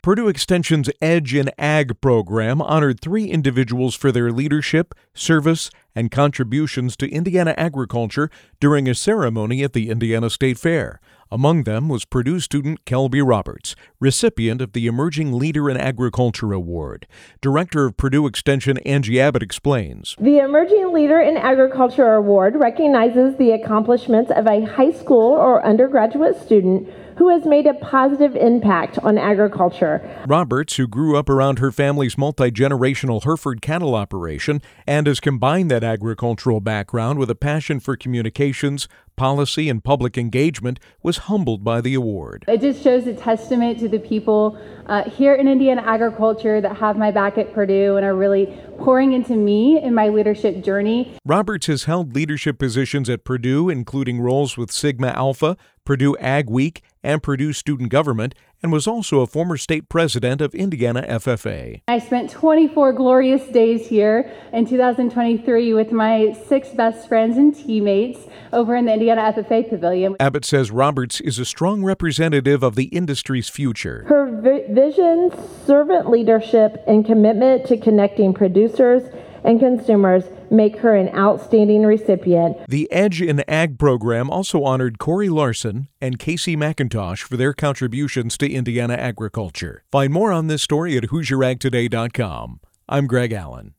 Purdue Extension's Edge in Ag program honored 3 individuals for their leadership, service, and contributions to Indiana agriculture during a ceremony at the Indiana State Fair. Among them was Purdue student Kelby Roberts, recipient of the Emerging Leader in Agriculture Award. Director of Purdue Extension Angie Abbott explains. The Emerging Leader in Agriculture Award recognizes the accomplishments of a high school or undergraduate student who has made a positive impact on agriculture. Roberts, who grew up around her family's multi-generational Hereford cattle operation and has combined that agricultural background with a passion for communications, policy, and public engagement, was humbled by the award. It just shows a testament to the people here in Indiana agriculture that have my back at Purdue and are really pouring into me in my leadership journey. Roberts has held leadership positions at Purdue, including roles with Sigma Alpha, Purdue Ag Week, and Purdue Student Government, and was also a former state president of Indiana FFA. I spent 24 glorious days here in 2023 with my 6 best friends and teammates over in the Indiana FFA Pavilion. Abbott says Roberts is a strong representative of the industry's future. Her vision, servant leadership, and commitment to connecting producers and consumers make her an outstanding recipient. The Edge in Ag program also honored Corey Larson and Casey McIntosh for their contributions to Indiana agriculture. Find more on this story at HoosierAgToday.com. I'm Greg Allen.